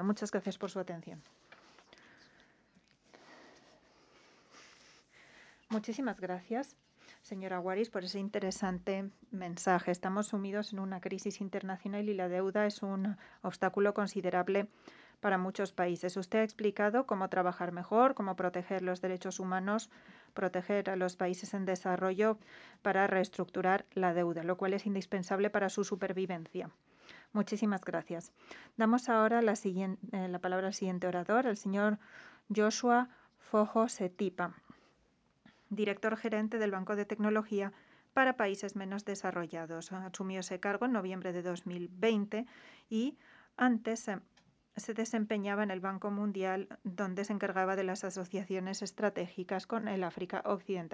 Muchas gracias por su atención. Muchísimas gracias, señora Waris, por ese interesante mensaje. Estamos sumidos en una crisis internacional y la deuda es un obstáculo considerable para muchos países. Usted ha explicado cómo trabajar mejor, cómo proteger los derechos humanos, proteger a los países en desarrollo para reestructurar la deuda, lo cual es indispensable para su supervivencia. Muchísimas gracias. Damos ahora la palabra al siguiente orador, el señor Joshua Fojo Setipa, director gerente del Banco de Tecnología para Países Menos Desarrollados. Asumió ese cargo en noviembre de 2020 y antes se desempeñaba en el Banco Mundial, donde se encargaba de las asociaciones estratégicas con el África Occidental.